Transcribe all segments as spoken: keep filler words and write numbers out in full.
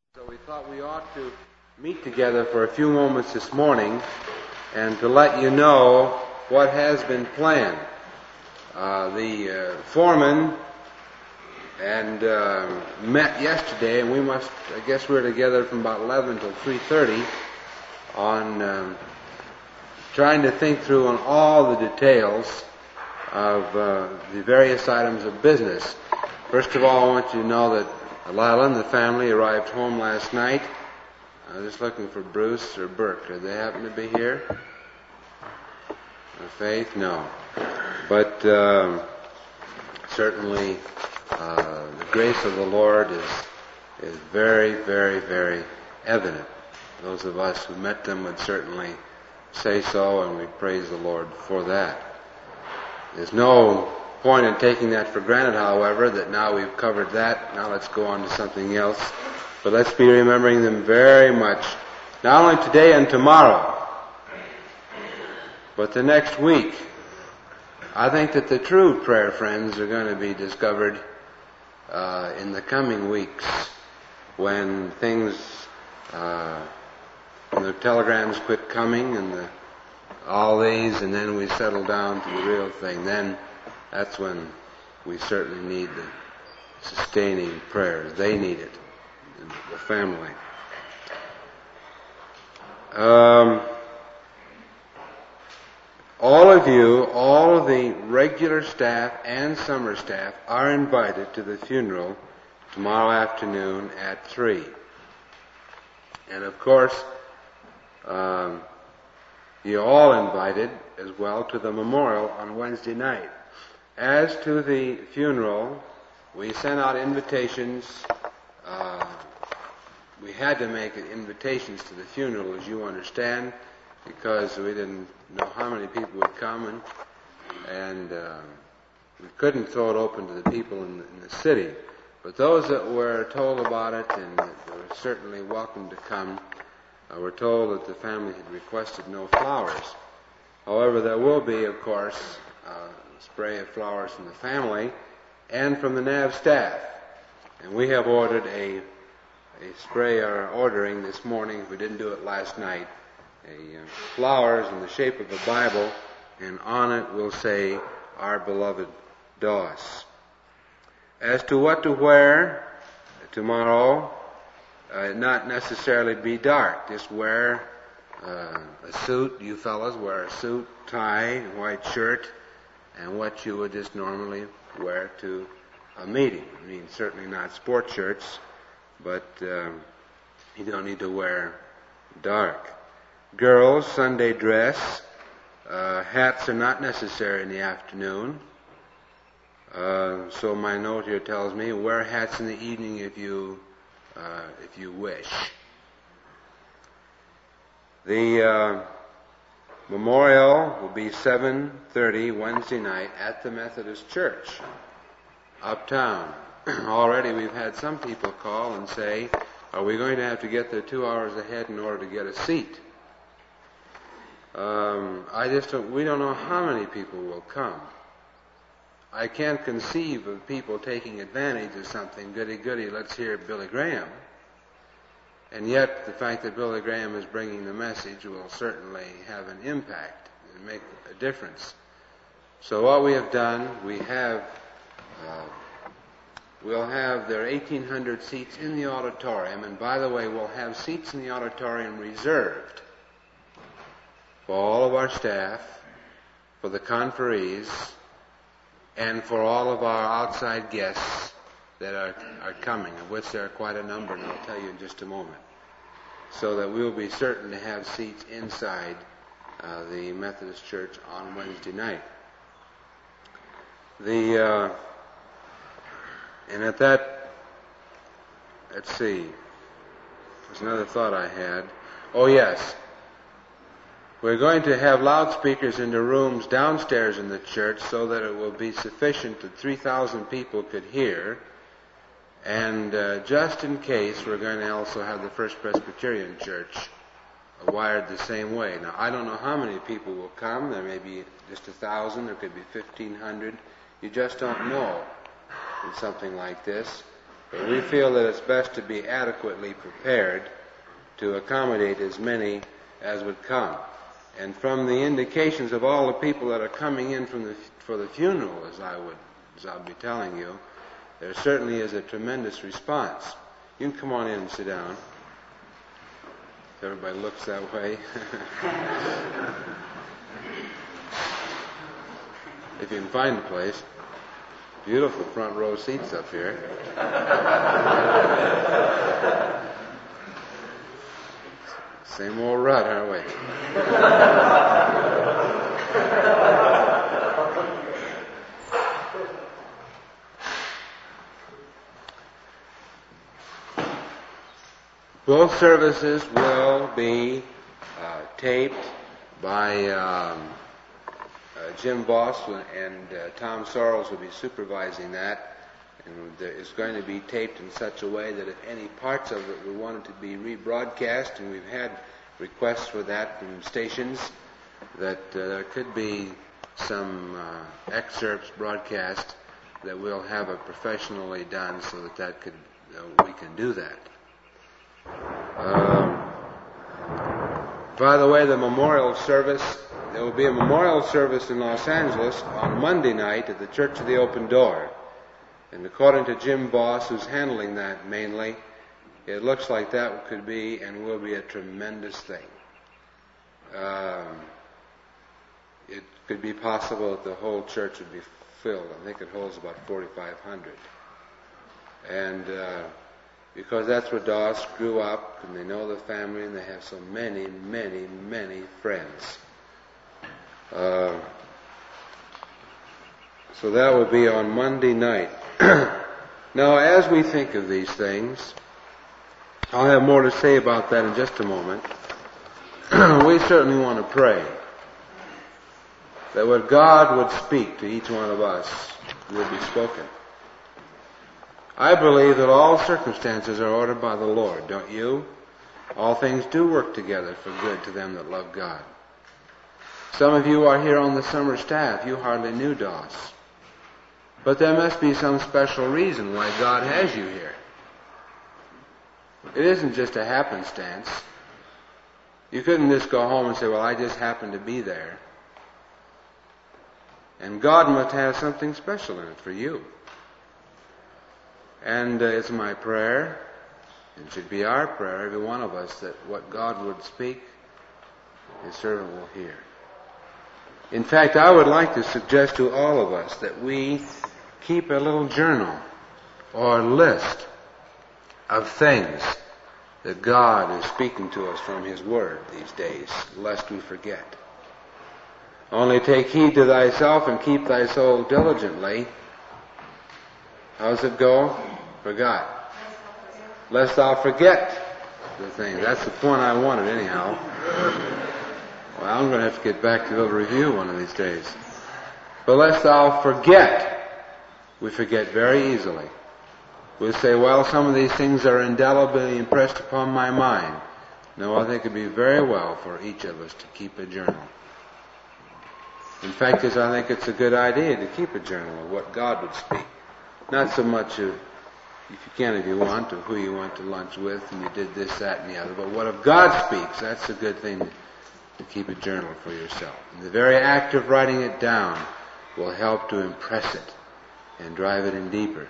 So we thought we ought to meet together for a few moments this morning and to let you know what has been planned. Uh, the uh, foreman and uh, met yesterday, and we must, I guess we were together from about eleven till three thirty on um, trying to think through on all the details of uh, the various items of business. First of all, I want you to know that Lila and the family arrived home last night. I was just looking for Bruce or Burke. Do they happen to be here? Or Faith? No. But um, certainly uh, the grace of the Lord is is very, very, very evident. Those of us who met them would certainly say so, and we praise the Lord for that. There's no point in taking that for granted, however, that now we've covered that. Now let's go on to something else. But let's be remembering them very much, not only today and tomorrow, but the next week. I think that the true prayer friends are going to be discovered uh, in the coming weeks when things, uh, when the telegrams quit coming and the, all these, and then we settle down to the real thing. Then that's when we certainly need the sustaining prayers. They need it, the family. Um, all of you, all of the regular staff and summer staff are invited to the funeral tomorrow afternoon at three. And of course, um, you're all invited as well to the memorial on Wednesday night. As to the funeral, we sent out invitations. Uh, we had to make invitations to the funeral, as you understand, because we didn't know how many people would come, and, and uh, we couldn't throw it open to the people in the, in the city. But those that were told about it and that were certainly welcome to come uh, were told that the family had requested no flowers. However, there will be, of course, uh, spray of flowers from the family and from the N A V staff. And we have ordered a a spray, or ordering this morning, if we didn't do it last night, a uh, flowers in the shape of a Bible, and on it will say, "Our beloved Doss." As to what to wear tomorrow, uh, not necessarily be dark. Just wear uh, a suit. You fellas wear a suit, tie, white shirt, and what you would just normally wear to a meeting. I mean, certainly not sport shirts, but um, you don't need to wear dark. Girls, Sunday dress. Uh, hats are not necessary in the afternoon. Uh, so my note here tells me, wear hats in the evening if you uh, if you wish. The uh, memorial will be seven thirty Wednesday night at the Methodist Church, uptown. Already we've had some people call and say, are we going to have to get there two hours ahead in order to get a seat? Um, I just don't, we don't know how many people will come. I can't conceive of people taking advantage of something, goody goody, let's hear Billy Graham. And yet the fact that Billy Graham is bringing the message will certainly have an impact and make a difference. So what we have done, we have, uh, we'll have, there are eighteen hundred seats in the auditorium, and by the way, we'll have seats in the auditorium reserved for all of our staff, for the conferees, and for all of our outside guests that are, are coming, of which there are quite a number, and I'll tell you in just a moment. So that we will be certain to have seats inside uh, the Methodist Church on Wednesday night. The uh, and at that, let's see, there's another thought I had. Oh yes, we're going to have loudspeakers in the rooms downstairs in the church so that it will be sufficient that three thousand people could hear. And uh, just in case, we're going to also have the First Presbyterian Church uh, wired the same way. Now, I don't know how many people will come. There may be just a thousand. There could be fifteen hundred. You just don't know in something like this. But we feel that it's best to be adequately prepared to accommodate as many as would come. And from the indications of all the people that are coming in from the, for the funeral, as I would, as I'll be telling you, there certainly is a tremendous response. You can come on in and sit down. If everybody looks that way. If you can find a place. Beautiful front row seats up here. Same old rut, aren't we? Both services will be uh, taped by um, uh, Jim Voss, and uh, Tom Sorrells will be supervising that. And it's going to be taped in such a way that if any parts of it we wanted to be rebroadcast, and we've had requests for that from stations, that uh, there could be some uh, excerpts broadcast that we'll have it professionally done so that that could uh, we can do that. Um, by the way, the memorial service, there will be a memorial service in Los Angeles on Monday night at the Church of the Open Door. And according to Jim Voss, who's handling that mainly, it looks like that could be and will be a tremendous thing. Um, it could be possible that the whole church would be filled. I think it holds about forty-five hundred. And uh, because that's where Doss grew up, and they know the family, and they have so many, many, many friends. Uh, so that would be on Monday night. Now, as we think of these things, I'll have more to say about that in just a moment. We certainly want to pray that what God would speak to each one of us would be spoken. I believe that all circumstances are ordered by the Lord, don't you? All things do work together for good to them that love God. Some of you are here on the summer staff. You hardly knew Doss. But there must be some special reason why God has you here. It isn't just a happenstance. You couldn't just go home and say, well, I just happened to be there. And God must have something special in it for you. And uh, it's my prayer, it should be our prayer, every one of us, that what God would speak, His servant will hear. In fact, I would like to suggest to all of us that we keep a little journal or list of things that God is speaking to us from His Word these days, lest we forget. Only take heed to thyself and keep thy soul diligently. How's it go? Forgot. Lest thou forget the thing. That's the point I wanted anyhow. Well, I'm going to have to get back to the review one of these days. But lest thou forget. We forget very easily. We'll say, well, some of these things are indelibly impressed upon my mind. No, I think it would be very well for each of us to keep a journal. In fact, is I think it's a good idea to keep a journal of what God would speak. Not so much of, if you can, if you want, of who you went to lunch with and you did this, that, and the other. But what if God speaks? That's a good thing to, to keep a journal for yourself. And the very act of writing it down will help to impress it and drive it in deeper.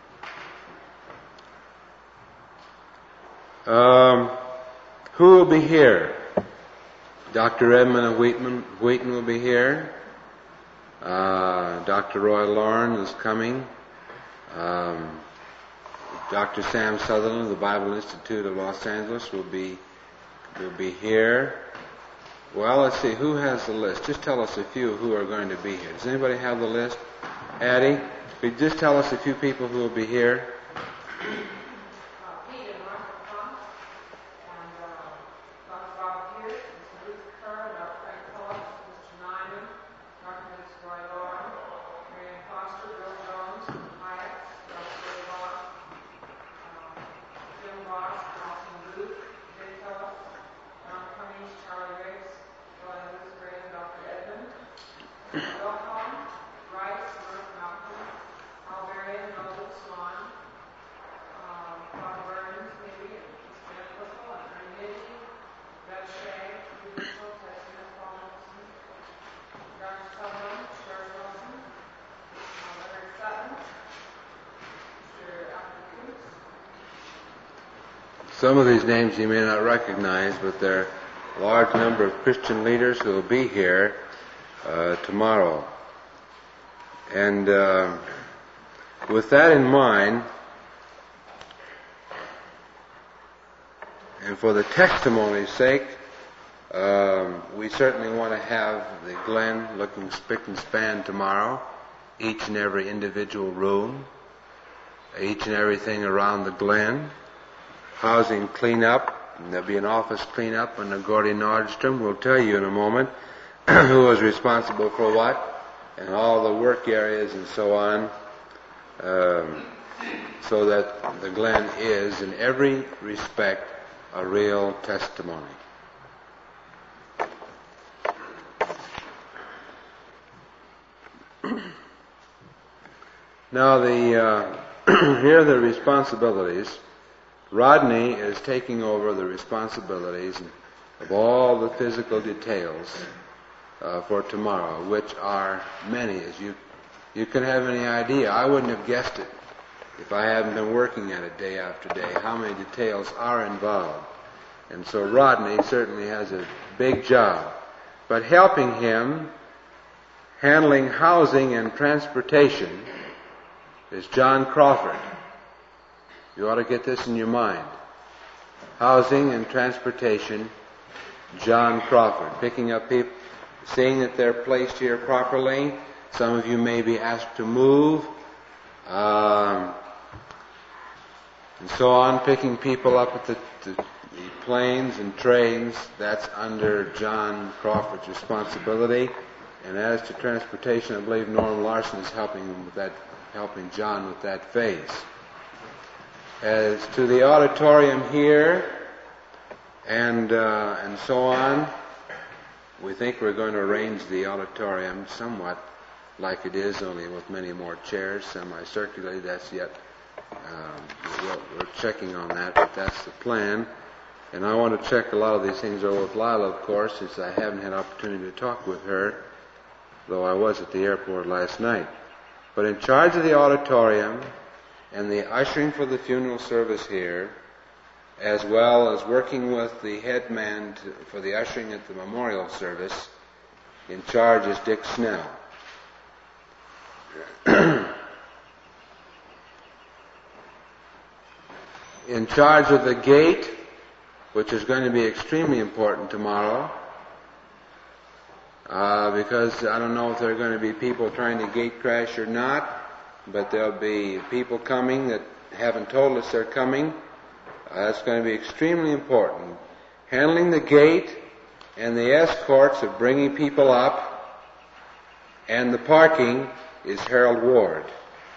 Um, who will be here? Doctor Edmund of Wheaton, Wheaton will be here. Uh, Doctor Roy Lauren is coming. Um, Doctor Sam Sutherland of the Bible Institute of Los Angeles will be will be here. Well, let's see, who has the list? Just tell us a few who are going to be here. Does anybody have the list? Addie, could you just tell us a few people who will be here? some of these names you may not recognize, but there are a large number of Christian leaders who will be here uh, tomorrow. And uh, with that in mind, and for the testimony's sake, um, we certainly want to have the Glen looking spick and span tomorrow, each and every individual room, each and everything around the Glen, housing cleanup, and there'll be an office cleanup, and Gordy Nordstrom will tell you in a moment who was responsible for what, and all the work areas and so on, um, so that the Glen is, in every respect, a real testimony. Now, the uh, here are the responsibilities. Rodney is taking over the responsibilities of all the physical details uh, for tomorrow, which are many, as you you can have any idea. I wouldn't have guessed it if I hadn't been working at it day after day, how many details are involved. And so Rodney certainly has a big job. But helping him, handling housing and transportation, is John Crawford. You ought to get this in your mind. Housing and transportation, John Crawford. Picking up people, seeing that they're placed here properly. Some of you may be asked to move. Um, and so on, picking people up at the, the, the planes and trains, that's under John Crawford's responsibility. And as to transportation, I believe Norm Larson is helping him with that, helping John with that phase. As to the auditorium here, and uh, and so on, we think we're going to arrange the auditorium somewhat like it is, only with many more chairs, semicircularly. That's yet, um, we're checking on that, but that's the plan. And I want to check a lot of these things over with Lila, of course, since I haven't had opportunity to talk with her, though I was at the airport last night. But in charge of the auditorium and the ushering for the funeral service here, as well as working with the head man to, for the ushering at the memorial service, in charge is Dick Snell. In charge of the gate, which is going to be extremely important tomorrow, uh, because I don't know if there are going to be people trying to gate crash or not, but there'll be people coming that haven't told us they're coming. Uh, that's going to be extremely important. Handling the gate and the escorts of bringing people up and the parking is Harold Ward.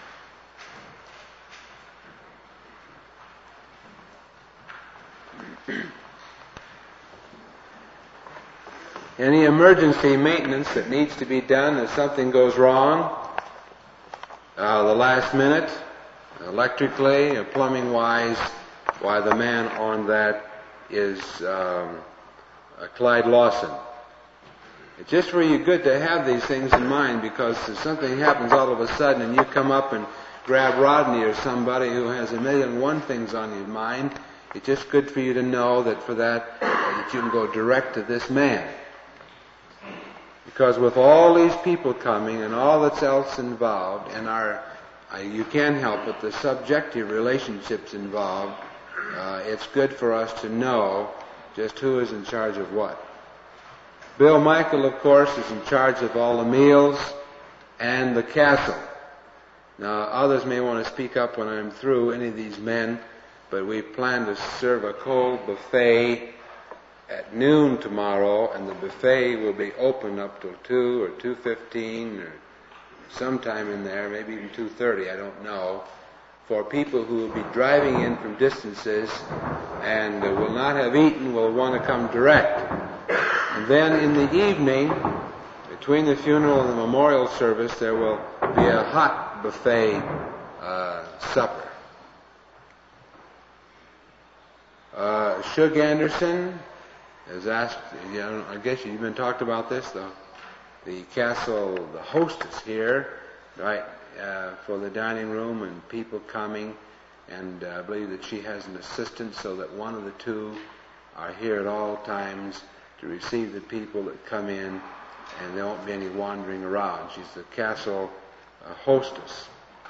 Any emergency maintenance that needs to be done if something goes wrong, uh, the last minute, electrically or plumbing wise, why the man on that is um, uh, Clyde Lawson. It's just really good to have these things in mind, because if something happens all of a sudden and you come up and grab Rodney or somebody who has a million and one things on your mind, it's just good for you to know that for that, that you can go direct to this man. Because with all these people coming and all that's else involved, and our, uh, you can't help it, the subjective relationships involved, uh, it's good for us to know just who is in charge of what. Bill Michael, of course, is in charge of all the meals and the castle. Now, others may want to speak up when I'm through, any of these men, but we plan to serve a cold buffet at noon tomorrow, and the buffet will be open up till two or two fifteen or sometime in there, maybe even two thirty, I don't know, for people who will be driving in from distances and uh, will not have eaten, will want to come direct. And then in the evening, between the funeral and the memorial service, there will be a hot buffet uh, supper. Uh, Shug Anderson has asked, you know, I guess you've been talked about this, though. The castle, the hostess here, right, uh, for the dining room and people coming. and uh, I believe that she has an assistant so that one of the two are here at all times to receive the people that come in, and there won't be any wandering around. She's the castle uh, hostess.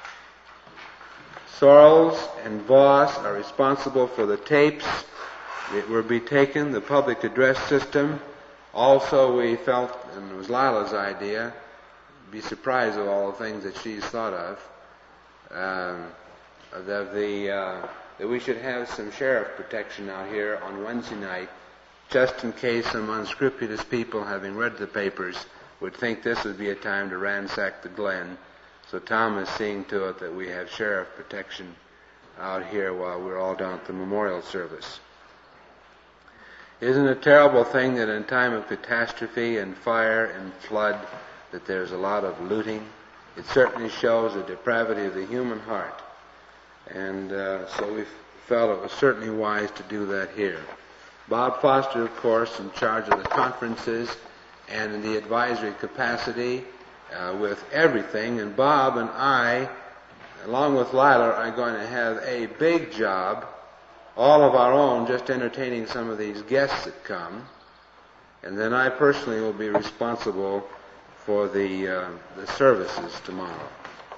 Sorrells and Voss are responsible for the tapes that will be taken, the public address system. Also, we felt, and it was Lila's idea, be surprised of all the things that she's thought of, um, that, the, uh, that we should have some sheriff protection out here on Wednesday night, just in case some unscrupulous people, having read the papers, would think this would be a time to ransack the Glen. So Tom is seeing to it that we have sheriff protection out here while we're all down at the memorial service. Isn't it a terrible thing that in time of catastrophe and fire and flood that there's a lot of looting? It certainly shows the depravity of the human heart. And uh, so we felt it was certainly wise to do that here. Bob Foster, of course, in charge of the conferences and in the advisory capacity uh, with everything. And Bob and I, along with Lila, are going to have a big job, all of our own, just entertaining some of these guests that come. And then I personally will be responsible for the, uh, the services tomorrow.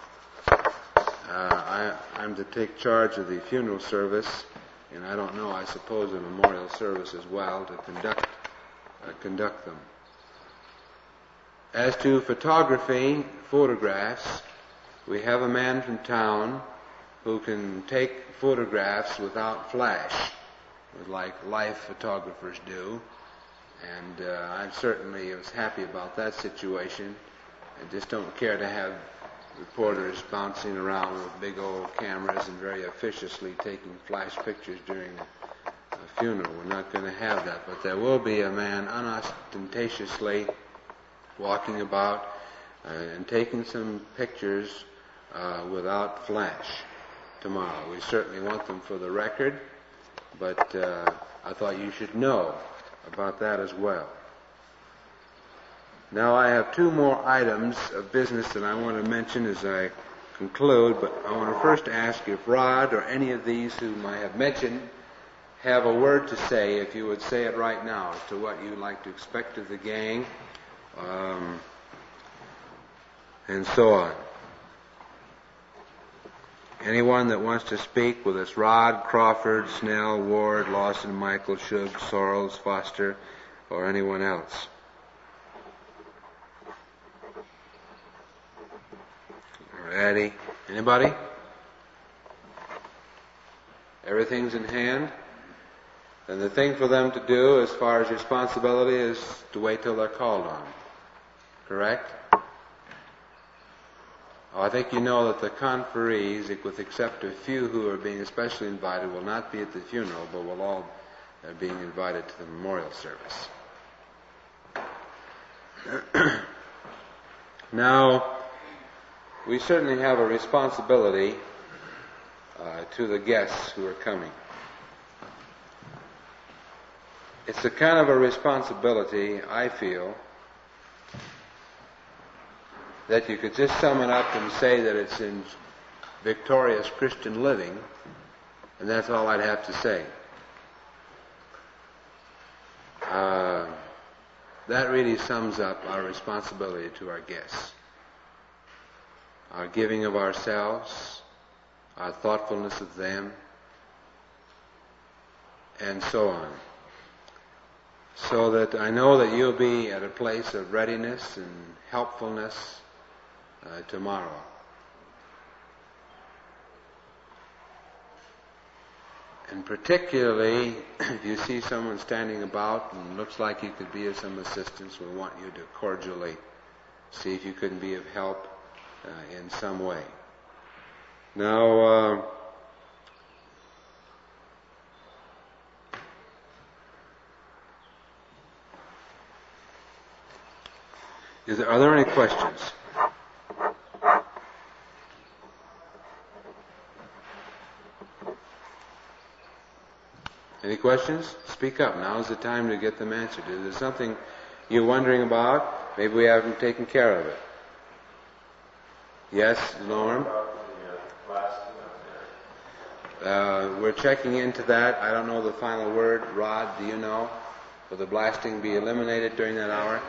Uh, I, I'm to take charge of the funeral service, and I don't know, I suppose a memorial service as well, to conduct uh, conduct them. As to photography, photographs, we have a man from town who can take photographs without flash, like life photographers do. And uh, I certainly was happy about that situation. I just don't care to have reporters bouncing around with big old cameras and very officiously taking flash pictures during a, a funeral. We're not going to have that. But there will be a man unostentatiously walking about uh, and taking some pictures uh, without flash tomorrow. We certainly want them for the record, but uh, I thought you should know about that as well. Now I have two more items of business that I want to mention as I conclude, but I want to first ask if Rod or any of these whom I have mentioned have a word to say, if you would say it right now, as to what you'd like to expect of the gang, um, and so on. Anyone that wants to speak, whether it's Rod, Crawford, Snell, Ward, Lawson, Michael, Shug, Sorrells, Foster, or anyone else. Or Addie. Anybody? Everything's in hand? And the thing for them to do, as far as responsibility, is to wait till they're called on. Correct? Oh, I think you know that the conferees, with except a few who are being especially invited, will not be at the funeral, but will all uh, being invited to the memorial service. Now, we certainly have a responsibility uh, to the guests who are coming. It's a kind of a responsibility, I feel, that you could just sum it up and say that it's in victorious Christian living, and that's all I'd have to say. Uh, that really sums up our responsibility to our guests. Our giving of ourselves, our thoughtfulness of them, and so on. So that I know that you'll be at a place of readiness and helpfulness Uh, tomorrow. And particularly, if you see someone standing about and looks like you could be of some assistance, we want you to cordially see if you couldn't be of help uh, in some way. Now, uh, is there, are there any questions? Any questions? Speak up. Now's the time to get them answered. Is there something you're wondering about? Maybe we haven't taken care of it. Yes, Norm? Uh, we're checking into that. I don't know the final word. Rod, do you know? Will the blasting be eliminated during that hour?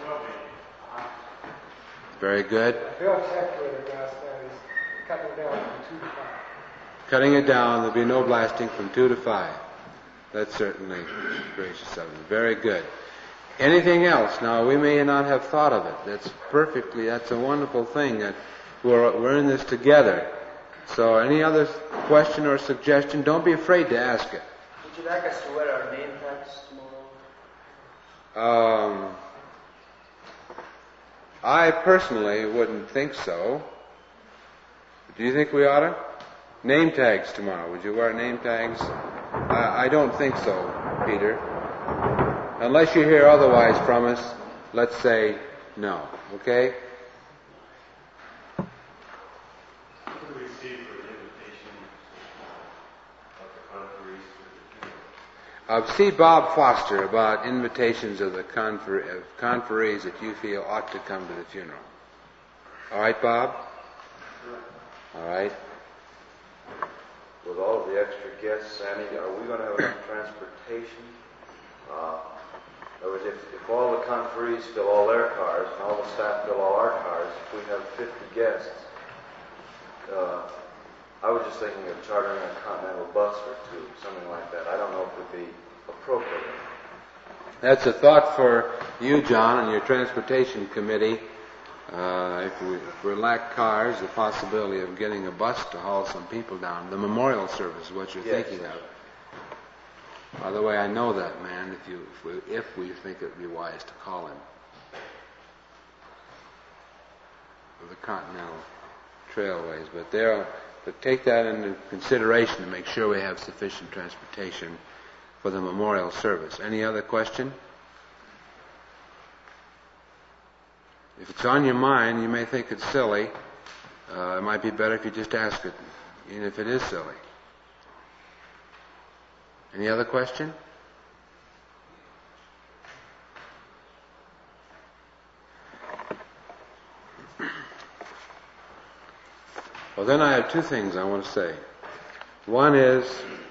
Very good. Bill checked with it last night. He's cutting it down from two to five. Cutting it down, there'll be no blasting from two to five. That's certainly gracious of him. Very good. Anything else? Now, we may not have thought of it. That's perfectly, that's a wonderful thing that we're, we're in this together. So any other question or suggestion, don't be afraid to ask it. Would you like us to wear our name tags tomorrow? Um, I personally wouldn't think so. Do you think we ought to? Name tags tomorrow. Would you wear name tags? I, I don't think so, Peter. Unless you hear otherwise from us, let's say no. Okay? Uh, see Bob Foster about invitations of the confer- of conferees that you feel ought to come to the funeral. All right, Bob? All right. With all of the extra guests, Sammy, are we going to have enough transportation? Uh, in other words, if, if all the conferees fill all their cars and all the staff fill all our cars, if we have fifty guests, uh, I was just thinking of chartering a Continental bus or two, something like that. I don't know if it would be appropriate. That's a thought for you, John, and your transportation committee. Uh, if, we, if we lack cars, the possibility of getting a bus to haul some people down. The memorial service is what you're Yes. thinking of. By the way, I know that man, if, you, if, we, if we think it would be wise to call him. For the Continental Trailways. But there, but take that into consideration to make sure we have sufficient transportation for the memorial service. Any other question? If it's on your mind, you may think it's silly. Uh, it might be better if you just ask it, even if it is silly. Any other question? Well, then I have two things I want to say. One is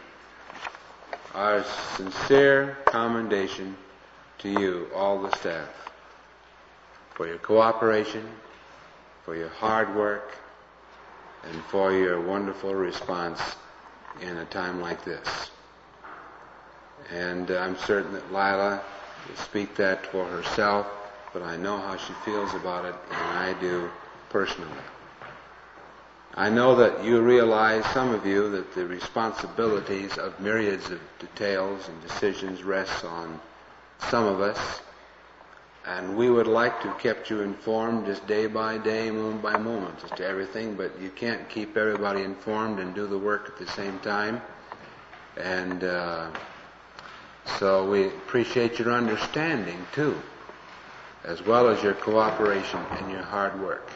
our sincere commendation to you, all the staff, for your cooperation, for your hard work, and for your wonderful response in a time like this. And uh, I'm certain that Lila will speak that for herself, but I know how she feels about it, and I do personally. I know that you realize, some of you, that the responsibilities of myriads of details and decisions rests on some of us, and we would like to have kept you informed just day by day, moment by moment, as to everything, but you can't keep everybody informed and do the work at the same time. And uh, so we appreciate your understanding, too, as well as your cooperation and your hard work.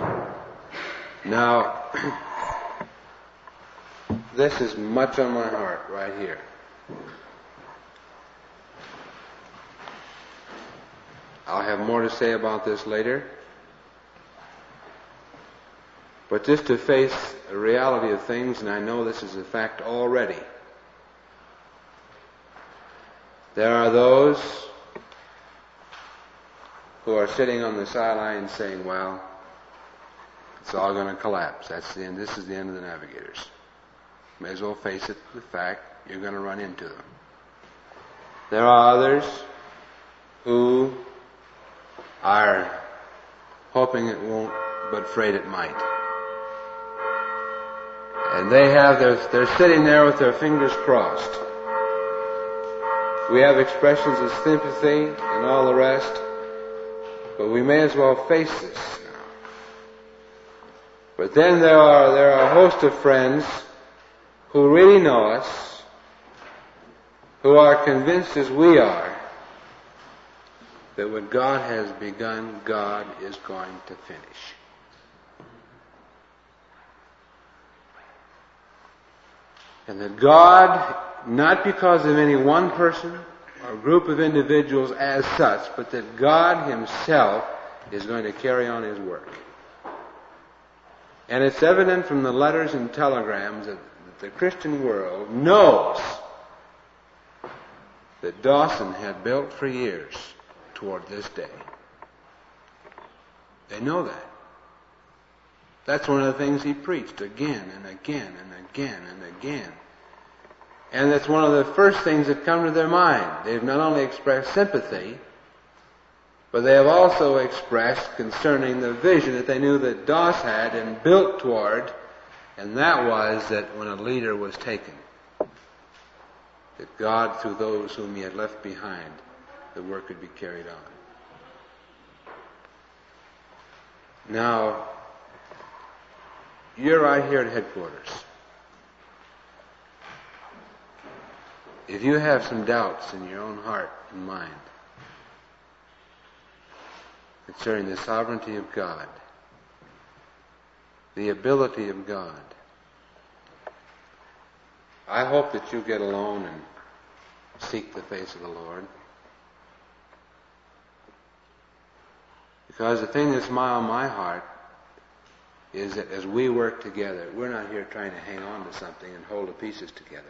Now, this is much on my heart right here. I'll have more to say about this later. But just to face the reality of things, and I know this is a fact already, there are those who are sitting on the sidelines saying, well, it's all going to collapse. That's the end. This is the end of the Navigators. May as well face it, the fact you're going to run into them. There are others who are hoping it won't, but afraid it might. And they have their, they're sitting there with their fingers crossed. We have expressions of sympathy and all the rest, but we may as well face this now. But then there are, there are a host of friends who really know us, who are convinced as we are that what God has begun, God is going to finish. And that God, not because of any one person or group of individuals as such, but that God Himself is going to carry on His work. And it's evident from the letters and telegrams that the Christian world knows that Dawson had built for years toward this day. They know that. That's one of the things he preached again and again and again and again. And that's one of the first things that come to their mind. They've not only expressed sympathy, but they have also expressed concerning the vision that they knew that Doss had and built toward, and that was that when a leader was taken, that God, through those whom he had left behind, the work could be carried on. Now, you're right here at headquarters. If you have some doubts in your own heart and mind concerning the sovereignty of God, the ability of God, I hope that you get alone and seek the face of the Lord. Because the thing that's on my heart is that as we work together, we're not here trying to hang on to something and hold the pieces together.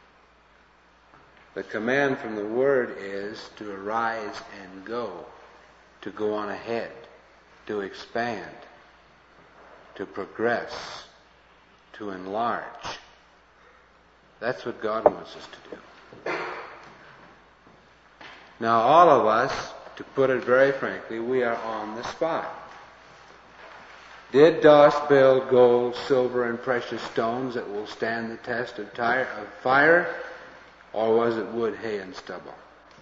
The command from the Word is to arise and go, to go on ahead, to expand, to progress, to enlarge. That's what God wants us to do. Now, all of us, to put it very frankly, we are on the spot. Did Doss build gold, silver, and precious stones that will stand the test of fire? Or was it wood, hay, and stubble?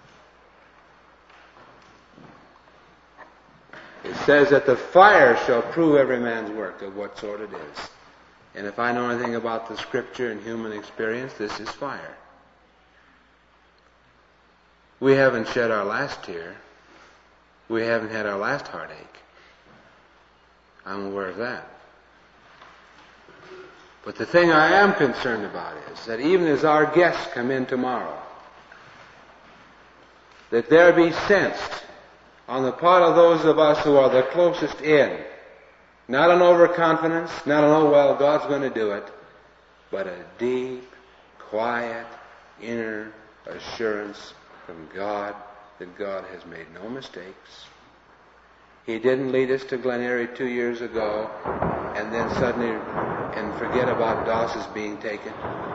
It says that the fire shall prove every man's work of what sort it is. And if I know anything about the Scripture and human experience, this is fire. We haven't shed our last tear. We haven't had our last heartache. I'm aware of that. But the thing I am concerned about is that even as our guests come in tomorrow, that there be sensed on the part of those of us who are the closest in, not an overconfidence, not an, oh, well, God's going to do it, but a deep, quiet, inner assurance from God that God has made no mistakes. He didn't lead us to Glen Eyrie two years ago and then suddenly and forget about Doss's being taken.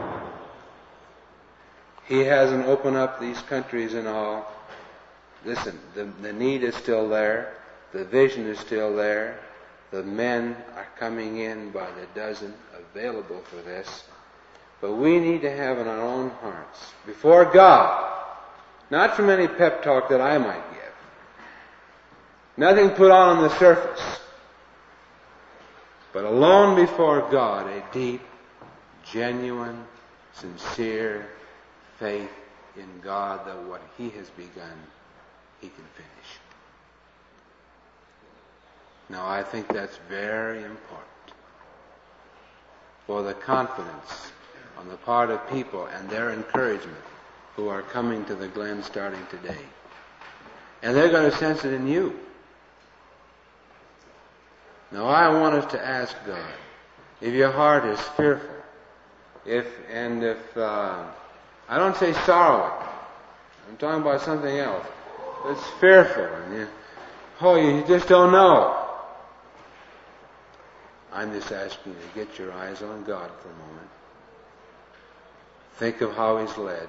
He hasn't opened up these countries and all. Listen, the, the need is still there. The vision is still there. The men are coming in by the dozen available for this. But we need to have in our own hearts, before God, not from any pep talk that I might give, nothing put on on the surface, but alone before God, a deep, genuine, sincere faith in God that what He has begun, He can finish. Now, I think that's very important for the confidence on the part of people and their encouragement who are coming to the Glen starting today. And they're going to sense it in you. Now, I want us to ask God, if your heart is fearful, if and if, uh, I don't say sorrowing, I'm talking about something else. It's fearful, and you, oh, you just don't know. I'm just asking you to get your eyes on God for a moment. Think of how He's led.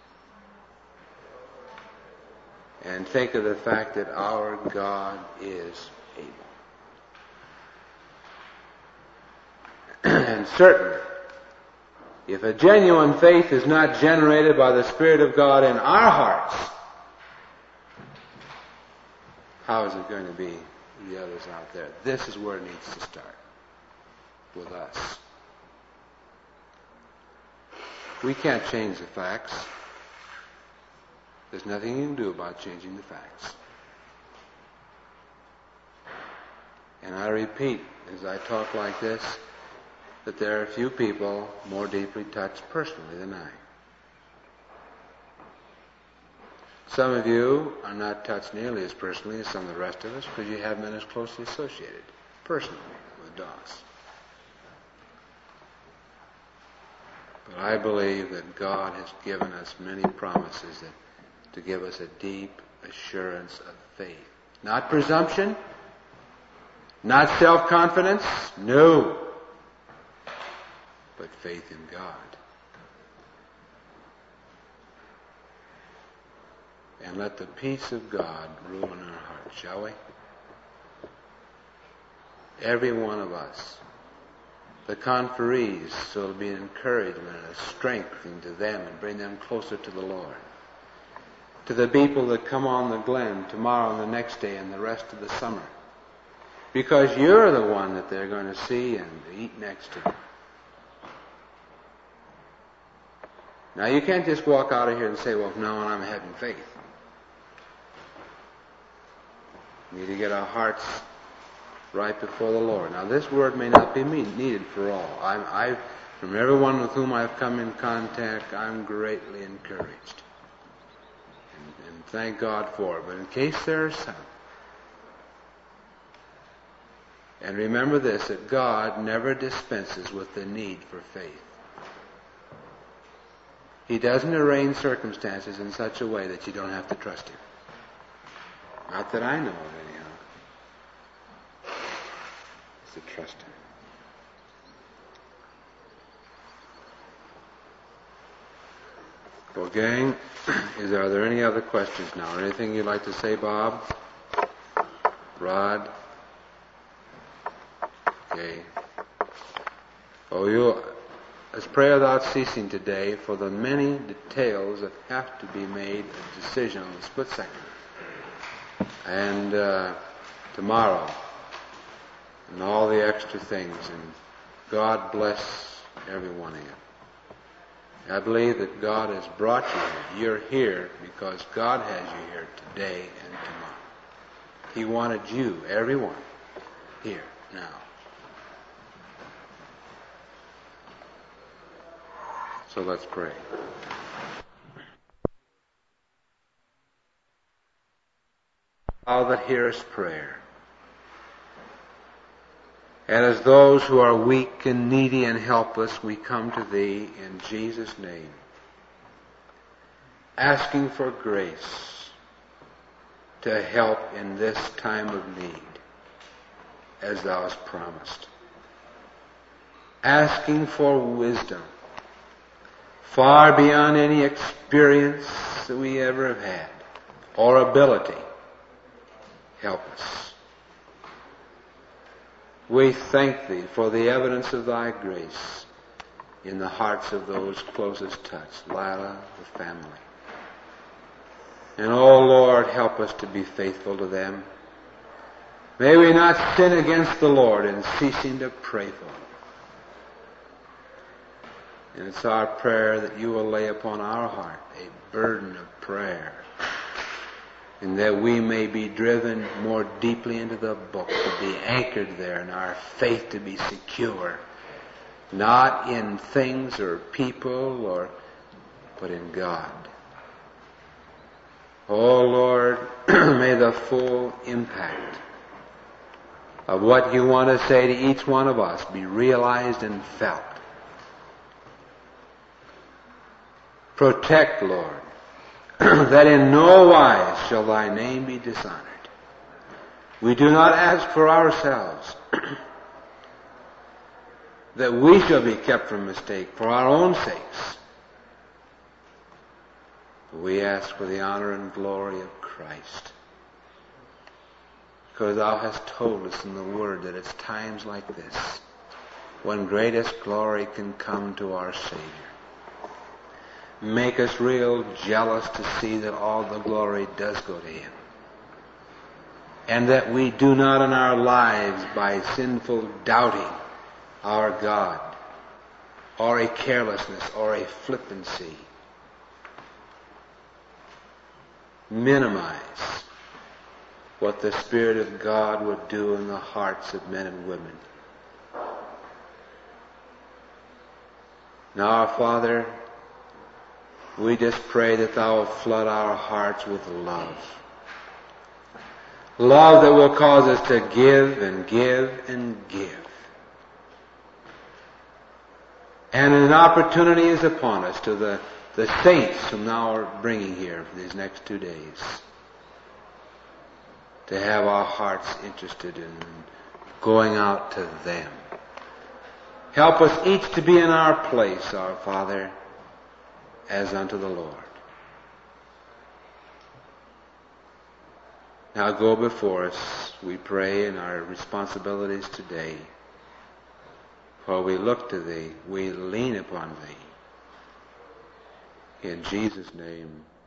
And think of the fact that our God is able. And certainly, if a genuine faith is not generated by the Spirit of God in our hearts, how is it going to be the others out there? This is where it needs to start, with us. We can't change the facts. There's nothing you can do about changing the facts. And I repeat, as I talk like this, that there are few people more deeply touched personally than I. Some of you are not touched nearly as personally as some of the rest of us because you haven't been as closely associated personally with Doss. But I believe that God has given us many promises that, to give us a deep assurance of faith. Not presumption, not self-confidence, no, but faith in God. And let the peace of God rule in our hearts, shall we? Every one of us. The conferees, so it'll be an encouragement and a strengthening to them and bring them closer to the Lord. To the people that come on the Glen tomorrow and the next day and the rest of the summer. Because you're the one that they're going to see and eat next to. Now you can't just walk out of here and say, well, no, I'm having faith. We need to get our hearts right before the Lord. Now this word may not be needed for all. I'm, I, from everyone with whom I've come in contact, I'm greatly encouraged. And, and thank God for it. But in case there are some, and remember this, that God never dispenses with the need for faith. He doesn't arrange circumstances in such a way that you don't have to trust Him. Not that I know of, anyhow. It's to trust Him. Well, gang, is are there any other questions now? Anything you'd like to say, Bob? Rod? Okay. Oh, you... Let's pray without ceasing today for the many details that have to be made a decision on the split second. And uh, tomorrow, and all the extra things, and God bless every one of you. I believe that God has brought you here. You're here because God has you here today and tomorrow. He wanted you, everyone, here, now. So let's pray. Thou that hearest prayer, and as those who are weak and needy and helpless, we come to Thee in Jesus' name, asking for grace to help in this time of need, as Thou hast promised. Asking for wisdom, far beyond any experience that we ever have had, or ability. Help us. We thank Thee for the evidence of Thy grace in the hearts of those closest touched, Lila, the family. And, oh Lord, help us to be faithful to them. May we not sin against the Lord in ceasing to pray for them. And it's our prayer that You will lay upon our heart a burden of prayer, and that we may be driven more deeply into the book, to be anchored there, and our faith to be secure, not in things or people, or but in God. Oh Lord, may the full impact of what You want to say to each one of us be realized and felt. Protect, Lord, that in no wise shall Thy name be dishonored. We do not ask for ourselves that we shall be kept from mistake for our own sakes. We ask for the honor and glory of Christ. Because Thou hast told us in the Word that it's times like this when greatest glory can come to our Savior. Make us real jealous to see that all the glory does go to Him. And that we do not in our lives, by sinful doubting our God, or a carelessness, or a flippancy, minimize what the Spirit of God would do in the hearts of men and women. Now, our Father, we just pray that Thou will flood our hearts with love. Love that will cause us to give and give and give. And an opportunity is upon us to the, the saints whom thou art bringing here for these next two days to have our hearts interested in going out to them. Help us each to be in our place, our Father, as unto the Lord. Now go before us, we pray, in our responsibilities today. For we look to Thee, we lean upon Thee. In Jesus' name,